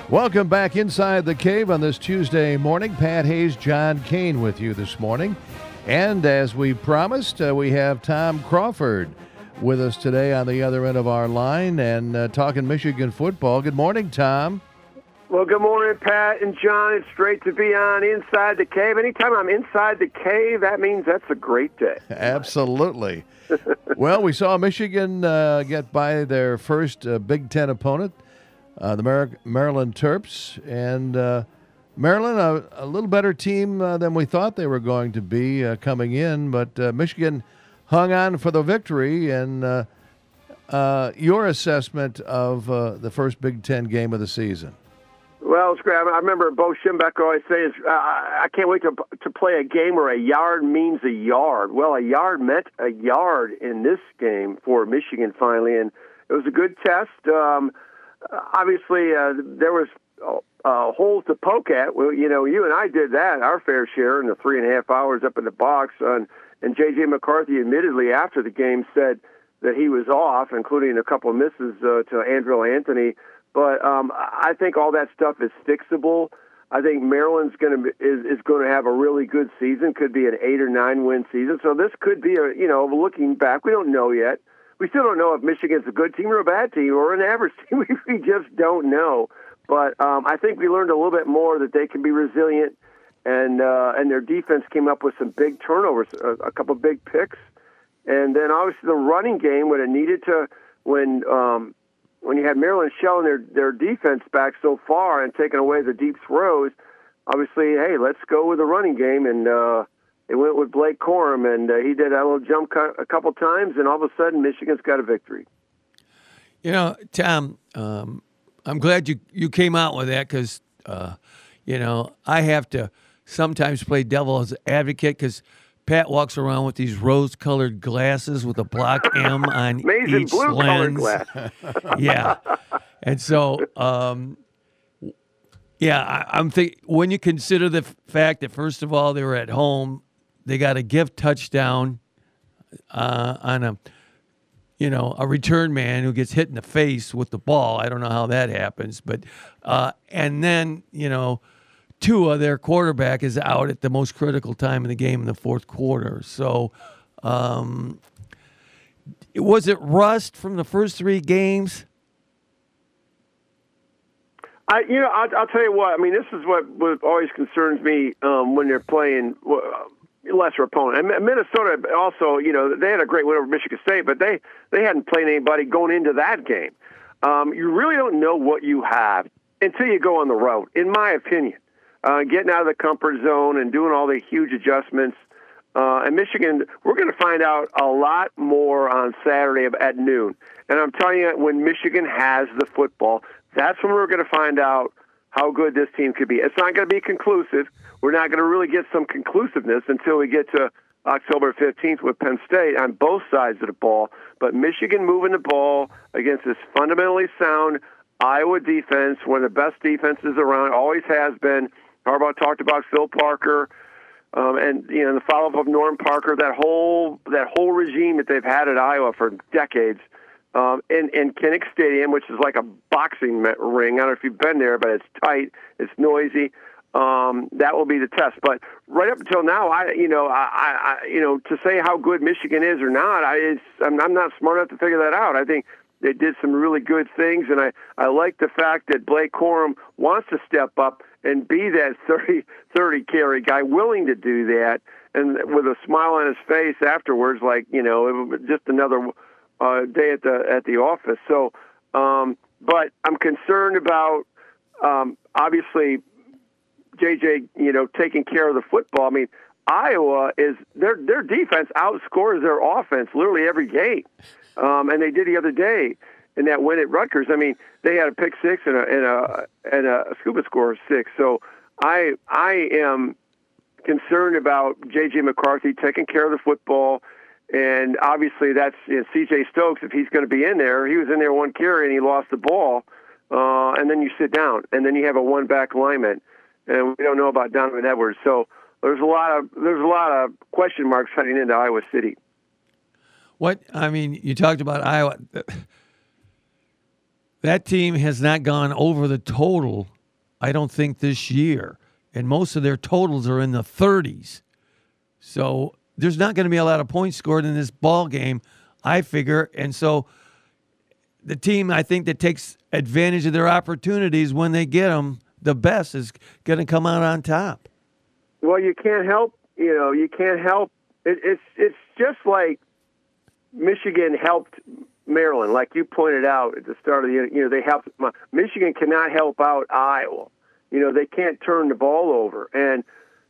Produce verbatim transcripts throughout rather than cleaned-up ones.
Welcome back inside the cave on this Tuesday morning. Pat Hayes, John Kane with you this morning. And as we promised, uh, we have Tom Crawford with us today on the other end of our line and uh, talking Michigan football. Good morning, Tom. Well, good morning, Pat and John. It's great to be on Inside the Cave. Anytime I'm inside the cave, that means that's a great day. Absolutely. Well, we saw Michigan uh, get by their first uh, Big Ten opponent, uh, the Mar- Maryland Terps. And uh, Maryland, a, a little better team uh, than we thought they were going to be uh, coming in. But uh, Michigan hung on for the victory. And uh, uh, your assessment of uh, the first Big Ten game of the season? Well, it's great. I remember Bo Schembechler always says, uh, I can't wait to to play a game where a yard means a yard. Well, a yard meant a yard in this game for Michigan finally, and it was a good test. Um, obviously, uh, there was uh, holes to poke at. Well, you know, you and I did that, our fair share, in the three and a half hours up in the box. And, and J J. McCarthy admittedly after the game said that he was off, including a couple of misses uh, to Andrew Anthony. But um, I think all that stuff is fixable. I think Maryland's going to is, is going to have a really good season. Could be an eight or nine win season. So this could be a you know looking back, we don't know yet. We still don't know if Michigan's a good team or a bad team or an average team. We just don't know. But um, I think we learned a little bit more that they can be resilient, and uh, and their defense came up with some big turnovers, a, a couple big picks, and then obviously the running game when it needed to when. Um, When you had Maryland shelling their, their defense back so far and taking away the deep throws, obviously, hey, let's go with the running game. And uh, they went with Blake Corum, and uh, he did that little jump cut a couple times, and all of a sudden Michigan's got a victory. You know, Tom, um, I'm glad you, you came out with that because, uh, you know, I have to sometimes play devil's advocate because Pat walks around with these rose-colored glasses with a block M on Amazing each blue-colored lens. glass. Yeah, and so, um, yeah, I, I'm think when you consider the f- fact that first of all they were at home, they got a gift touchdown uh, on a, you know, a return man who gets hit in the face with the ball. I don't know how that happens, but uh, and then you know. Tua, their quarterback, is out at the most critical time in the game in the fourth quarter. So, um, was it rust from the first three games? I, you know, I'll, I'll tell you what. I mean, this is what, what always concerns me um, when they're playing uh, lesser opponent. And Minnesota also, you know, they had a great win over Michigan State, but they they hadn't played anybody going into that game. Um, you really don't know what you have until you go on the road, in my opinion. Uh, getting out of the comfort zone and doing all the huge adjustments. Uh, and Michigan, we're going to find out a lot more on Saturday at noon. And I'm telling you, when Michigan has the football, that's when we're going to find out how good this team could be. It's not going to be conclusive. We're not going to really get some conclusiveness until we get to October fifteenth with Penn State on both sides of the ball. But Michigan moving the ball against this fundamentally sound Iowa defense, one of the best defenses around, always has been. Harbaugh talked about Phil Parker, um, and you know the follow-up of Norm Parker. That whole that whole regime that they've had at Iowa for decades, um, in in Kinnick Stadium, which is like a boxing ring. I don't know if you've been there, but it's tight, it's noisy. Um, that will be the test. But right up until now, I you know I, I you know to say how good Michigan is or not, I it's, I'm, I'm not smart enough to figure that out. I think they did some really good things, and I, I like the fact that Blake Corum wants to step up and be that thirty, thirty carry guy, willing to do that, and with a smile on his face afterwards, like, you know, it was just another uh, day at the at the office. So, um, but I'm concerned about, um, obviously, J J, you know, taking care of the football. I mean, Iowa is, their their defense outscores their offense literally every game. Um, and they did the other day in that win at Rutgers. I mean, they had a pick six and a and a and a scuba score of six. So I I am concerned about J J. McCarthy taking care of the football, and obviously that's you know, C J Stokes. If he's going to be in there, he was in there one carry and he lost the ball, uh, and then you sit down, and then you have a one back lineman, and we don't know about Donovan Edwards. So there's a lot of there's a lot of question marks heading into Iowa City. What I mean, you talked about Iowa. That team has not gone over the total I don't think, this year. And most of their totals are in the thirties. So there's not going to be a lot of points scored in this ball game, I figure. And so the team, I think, that takes advantage of their opportunities when they get them, the best, is going to come out on top. Well, you can't help, you know, you can't help. It, it's it's just like Michigan helped Maryland, like you pointed out at the start of the, you know, they helped. Michigan cannot help out Iowa. You know, they can't turn the ball over. And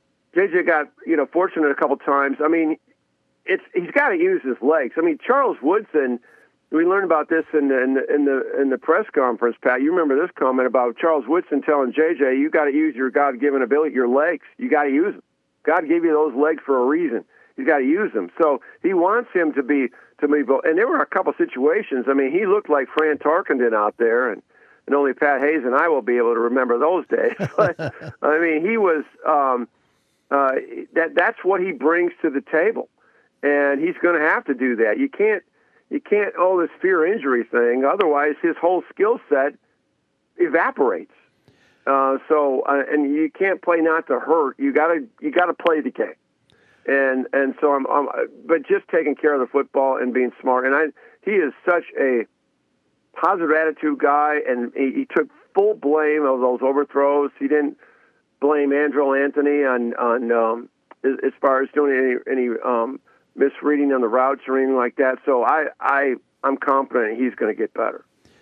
J J got, you know, fortunate a couple times. I mean, it's he's got to use his legs. I mean, Charles Woodson, we learned about this in the, in the in the in the press conference, Pat. You remember this comment about Charles Woodson telling J J, "You got to use your God-given ability, your legs. You got to use them. God gave you those legs for a reason. You got to use them." So he wants him to be to be. And there were a couple situations. I mean, he looked like Fran Tarkenton out there, and, and only Pat Hayes and I will be able to remember those days. But I mean, he was. Um, uh, that that's what he brings to the table, and he's going to have to do that. You can't. You can't, oh, this fear injury thing. Otherwise, his whole skill set evaporates. Uh, so, uh, and you can't play not to hurt. You got to, you got to play the game. And and so I'm, I'm, but just taking care of the football and being smart. And I, he is such a positive attitude guy, and he, he took full blame of those overthrows. He didn't blame Andrew Anthony on on um, as, as far as doing any any. Um, misreading on the routes or anything like that. So I, I, I'm confident he's going to get better.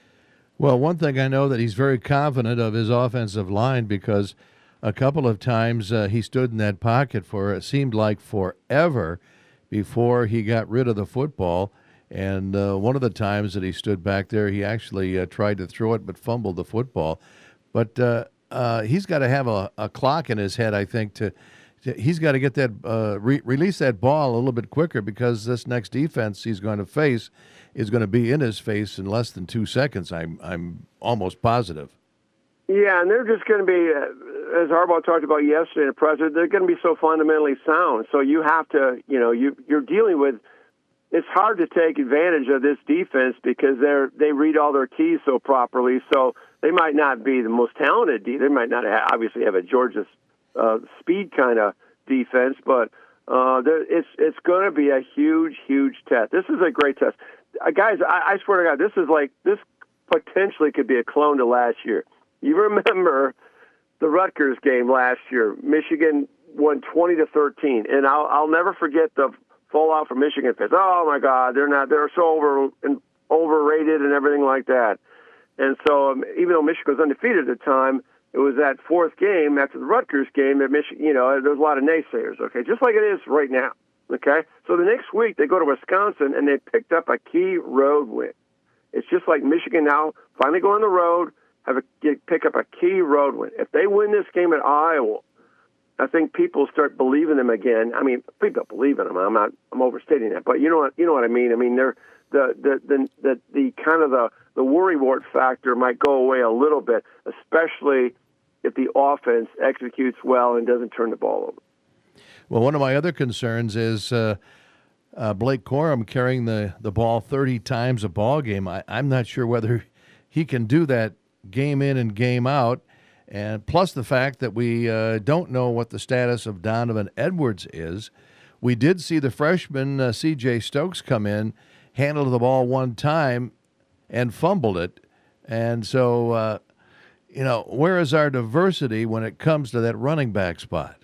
Well, one thing I know that he's very confident of his offensive line, because a couple of times uh, he stood in that pocket for it seemed like forever before he got rid of the football. And uh, one of the times that he stood back there, he actually uh, tried to throw it but fumbled the football. But uh, uh, he's got to have a, a clock in his head, I think, to he's got to get that uh, re- release that ball a little bit quicker, because this next defense he's going to face is going to be in his face in less than two seconds. I'm I'm almost positive. Yeah, and they're just going to be, uh, as Harbaugh talked about yesterday in the press, they're going to be so fundamentally sound. So you have to, you know, you you're dealing with. It's hard to take advantage of this defense because they're they read all their keys so properly. So they might not be the most talented. De- they might not have, obviously have a Georgia Uh, speed kind of defense, but uh, there, it's it's going to be a huge, huge test. This is a great test, uh, guys. I, I swear to God, this is like this potentially could be a clone to last year. You remember the Rutgers game last year? Michigan won twenty to thirteen, and I'll I'll never forget the fallout from Michigan fans. Oh my God, they're not they're so over and overrated and everything like that. And so um, even though Michigan was undefeated at the time, it was that fourth game after the Rutgers game that Michigan, you know, there's a lot of naysayers, okay, just like it is right now, okay? So the next week they go to Wisconsin and they picked up a key road win. It's just like Michigan now finally go on the road, have a get, pick up a key road win. If they win this game at Iowa, I think people start believing them again. I mean, people believe in them. I'm not, I'm overstating that, but you know what, you know what I mean. I mean, they're the the the the, the kind of the the worrywart factor might go away a little bit, especially if the offense executes well and doesn't turn the ball over. Well, one of my other concerns is uh, uh, Blake Corum carrying the, the ball thirty times a ball game. I, I'm not sure whether he can do that game in and game out, and plus the fact that we uh, don't know what the status of Donovan Edwards is. We did see the freshman uh, C J Stokes come in, handled the ball one time, and fumbled it, and so uh, you know, where is our diversity when it comes to that running back spot?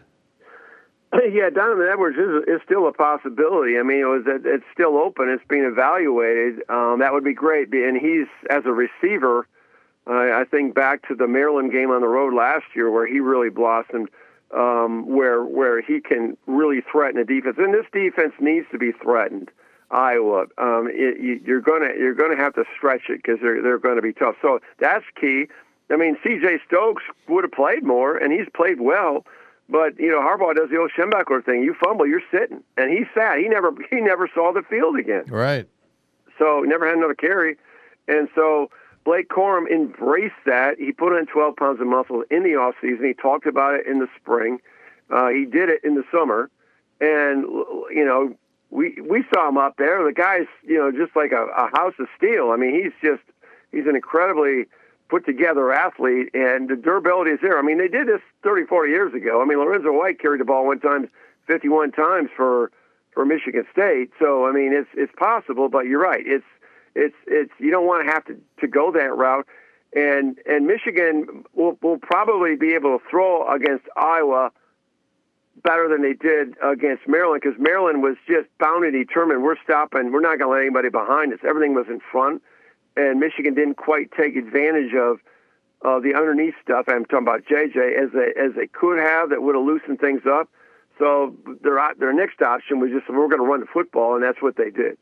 Yeah, Donovan Edwards is, is still a possibility. I mean, it was it's still open. It's being evaluated. Um, that would be great. And he's, as a receiver, uh, I think back to the Maryland game on the road last year where he really blossomed, um, where where he can really threaten a defense. And this defense needs to be threatened. Iowa, um, it, you, you're gonna you're gonna have to stretch it because they're they're going to be tough. So that's key. I mean, C J Stokes would have played more, and he's played well. But you know, Harbaugh does the old Schembechler thing. You fumble, you're sitting, and he sat. He never he never saw the field again. Right. So never had another carry, and so Blake Corum embraced that. He put on twelve pounds of muscle in the offseason. He talked about it in the spring. Uh, he did it in the summer, and you know, we we saw him up there. The guy's you know just like a, a house of steel. I mean, he's just he's an incredibly put together athlete, and the durability is there. I mean, they did this thirty, forty years ago. I mean, Lorenzo White carried the ball one time, fifty-one times for for Michigan State. So I mean, it's it's possible, but you're right. It's it's it's you don't want to have to, to go that route. And and Michigan will will probably be able to throw against Iowa better than they did against Maryland, because Maryland was just bound and determined. We're stopping. We're not going to let anybody behind us. Everything was in front, and Michigan didn't quite take advantage of uh, the underneath stuff. I'm talking about J J as they as they could have. That would have loosened things up. So their their next option was just, we're going to run the football, and that's what they did.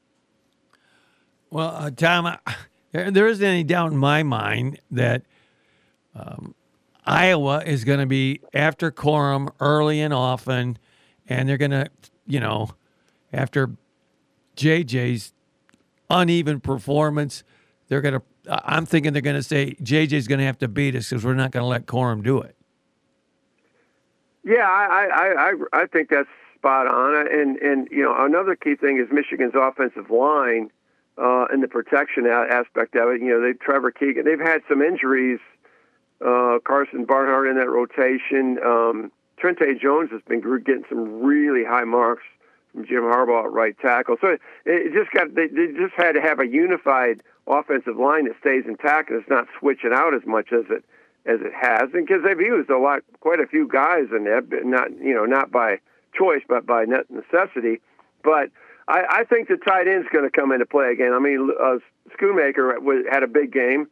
Well, uh, Tom, I, there, there isn't any doubt in my mind that um, Iowa is going to be after Corum early and often, and they're going to, you know, after J J's uneven performance, they're going to, I'm thinking they're going to say J J's going to have to beat us because we're not going to let Corum do it. Yeah, I, I, I, I think that's spot on. And, and, you know, another key thing is Michigan's offensive line uh, and the protection aspect of it. You know, they Trevor Keegan, they've had some injuries. Uh, Carson Barnhart in that rotation. Um, Trente Jones has been getting some really high marks from Jim Harbaugh at right tackle. So it, it just got they, they just had to have a unified offensive line that stays intact and it's not switching out as much as it as it has, and because they've used a lot, quite a few guys in there, not you know not by choice but by necessity. But I, I think the tight end's going to come into play again. I mean, uh, Schoonmaker had a big game.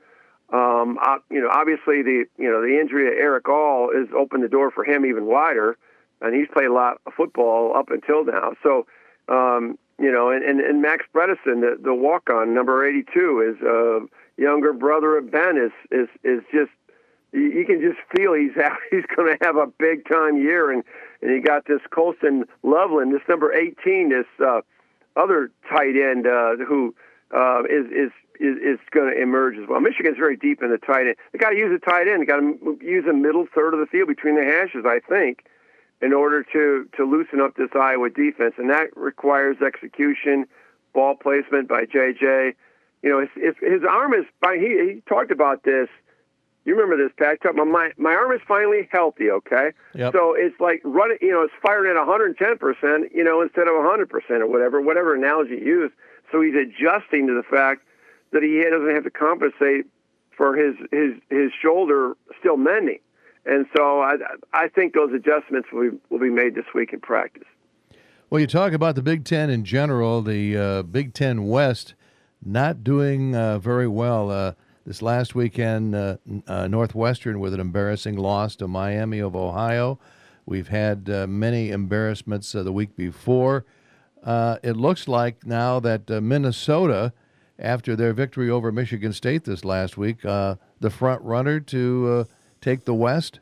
Um, uh, you know, obviously the you know the injury to Eric All has opened the door for him even wider, and he's played a lot of football up until now. So, um, you know, and, and, and Max Bredesen, the, the walk-on, number eighty-two, is uh, younger brother of Ben, is is is just you, you can just feel he's have, he's going to have a big time year, and and you got this Colston Loveland, this number eighteen, this uh, other tight end uh, who uh, is is. is, is going to emerge as well. Michigan's very deep in the tight end. They got to use a tight end. They got to use a middle third of the field between the hashes, I think, in order to, to loosen up this Iowa defense. And that requires execution, ball placement by J J. You know, if, if his arm is, by he, he talked about this. You remember this, Pat? My, my arm is finally healthy, okay? Yep. So it's like running, you know, it's firing at one hundred ten percent, you know, instead of one hundred percent or whatever, whatever analogy you use. So he's adjusting to the fact that he doesn't have to compensate for his his his shoulder still mending, and so I I think those adjustments will be, will be made this week in practice. Well, you talk about the Big Ten in general, the uh, Big Ten West not doing uh, very well. Uh, this last weekend, uh, uh, Northwestern with an embarrassing loss to Miami of Ohio. We've had uh, many embarrassments uh, the week before. Uh, it looks like now that uh, Minnesota, after their victory over Michigan State this last week, uh, the front runner to uh, take the West?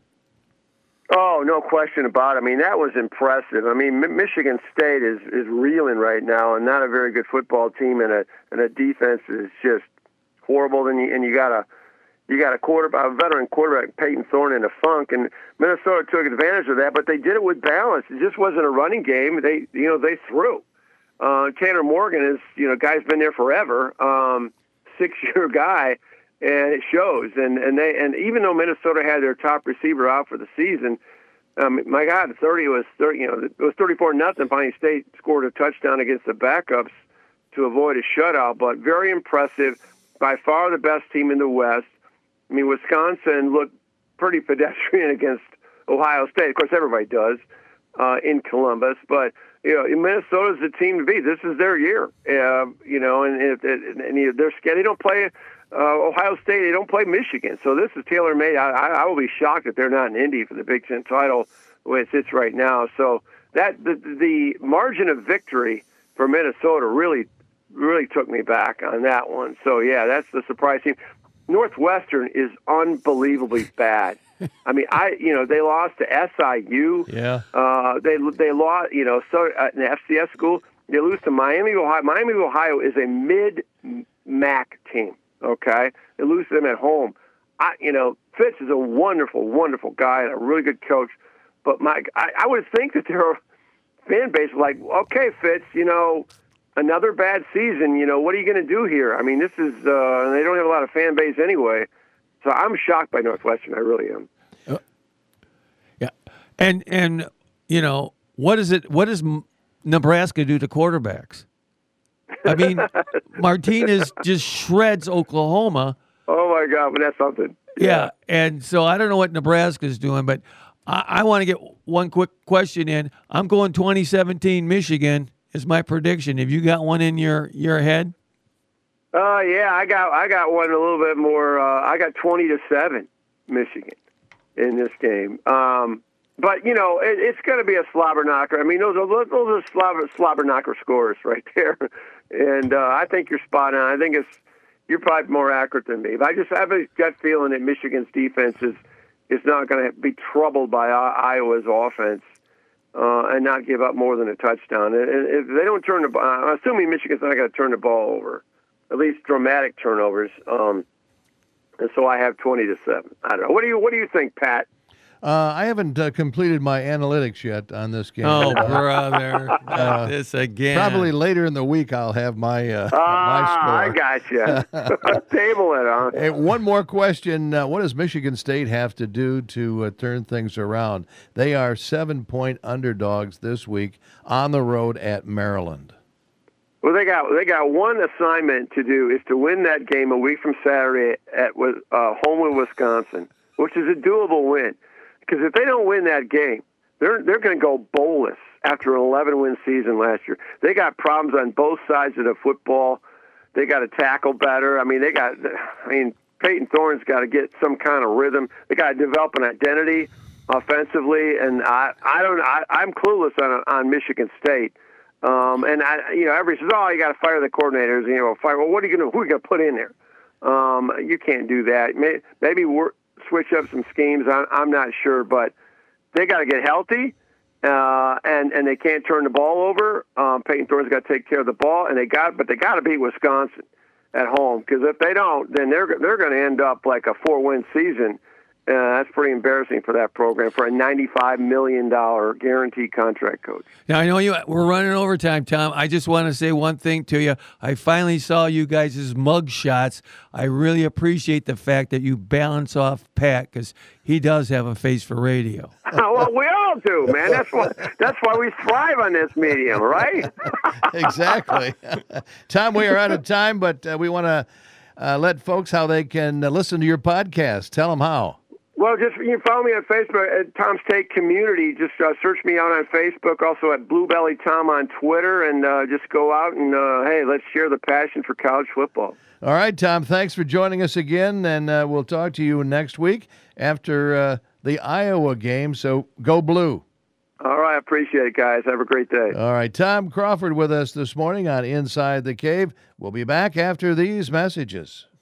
Oh, no question about it. I mean, that was impressive. I mean, M- Michigan State is, is reeling right now, and not a very good football team, and a and a defense is just horrible. And you and you got a you got a quarterback, a veteran quarterback, Peyton Thorne, in a funk, and Minnesota took advantage of that. But they did it with balance. It just wasn't a running game. They you know they threw. Uh, Tanner Morgan is, you know, guy's been there forever, um, six-year guy, and it shows. And and they and even though Minnesota had their top receiver out for the season, um, my God, thirty was thirty. You know, it was thirty-four nothing. Pine State scored a touchdown against the backups to avoid a shutout, but very impressive. By far the best team in the West. I mean, Wisconsin looked pretty pedestrian against Ohio State. Of course, everybody does uh, in Columbus, but. You know, Minnesota's the team to beat. This is their year, uh, you know, and, and, and they're scared. They don't play uh, Ohio State. They don't play Michigan. So this is tailor-made. I, I will be shocked if they're not in Indy for the Big Ten title the way it sits right now. So that the, the margin of victory for Minnesota really, really took me back on that one. So, yeah, that's the surprise team. Northwestern is unbelievably bad. I mean, I you know they lost to S I U. Yeah. Uh, they they lost you know so uh, in the F C S school they lose to Miami Ohio. Miami Ohio is a mid M A C team. Okay, they lose to them at home. I you know Fitz is a wonderful wonderful guy and a really good coach, but my I, I would think that their fan base was like, okay, Fitz, you know. Another bad season, you know, what are you going to do here? I mean, this is, uh, they don't have a lot of fan base anyway. So I'm shocked by Northwestern. I really am. Uh, yeah, and and you know what is it? What does Nebraska do to quarterbacks? I mean, Martinez just shreds Oklahoma. Oh my God, but that's something. Yeah. yeah, And so I don't know what Nebraska's doing, but I, I want to get one quick question in. I'm going twenty seventeen Michigan is my prediction. Have you got one in your, your head? Uh, yeah, I got I got one a little bit more. Uh, I got twenty to seven Michigan in this game. Um, but you know, it, it's going to be a slobber knocker. I mean, those are those are slobber slobber knocker scores right there. And uh, I think you're spot on. I think it's you're probably more accurate than me. But I just have a gut feeling that Michigan's defense is is not going to be troubled by Iowa's offense uh, and not give up more than a touchdown. And if they don't turn the ball, I'm assuming Michigan's not going to turn the ball over, at least dramatic turnovers. Um, and so I have twenty to seven. I don't know. What do you What do you think, Pat? Uh, I haven't uh, completed my analytics yet on this game. Oh, brother. Not this again. Probably later in the week I'll have my uh, ah, my I got you. Table it, huh? Hey, one more question. Uh, what does Michigan State have to do to uh, turn things around? They are seven-point underdogs this week on the road at Maryland. Well, they got they got one assignment to do is to win that game a week from Saturday at uh, home with Wisconsin, which is a doable win. Because if they don't win that game, they're they're going to go bowless after an eleven-win season last year. They got problems on both sides of the football. They got to tackle better. I mean, they got. I mean, Peyton Thorne's got to get some kind of rhythm. They got to develop an identity offensively, and I I don't I, I'm clueless on on Michigan State. Um, and I you know everybody says, oh, you got to fire the coordinators. You know, fire. Well, what are you going to who are you going to put in there? Um, you can't do that. Maybe, maybe we're. Switch up some schemes. I'm, I'm not sure, but they got to get healthy, uh, and and they can't turn the ball over. Um, Peyton Thorne's got to take care of the ball, and they got, but they got to beat Wisconsin at home because if they don't, then they're they're going to end up like a four-win season. Uh, that's pretty embarrassing for that program for a ninety-five million dollars guaranteed contract coach. Now, I know you. We're running overtime, Tom. I just want to say one thing to you. I finally saw you guys' mug shots. I really appreciate the fact that you balance off Pat because he does have a face for radio. Well, we all do, man. That's why, that's why we thrive on this medium, right? Exactly. Tom, we are out of time, but uh, we want to uh, let folks how they can uh, listen to your podcast. Tell them how. Well, just you can follow me on Facebook at Tom's Take Community. Just uh, search me out on Facebook, also at Blue Belly Tom on Twitter, and uh, just go out and, uh, hey, let's share the passion for college football. All right, Tom, thanks for joining us again, and uh, we'll talk to you next week after uh, the Iowa game, so go Blue. All right, appreciate it, guys. Have a great day. All right, Tom Crawford with us this morning on Inside the Cave. We'll be back after these messages.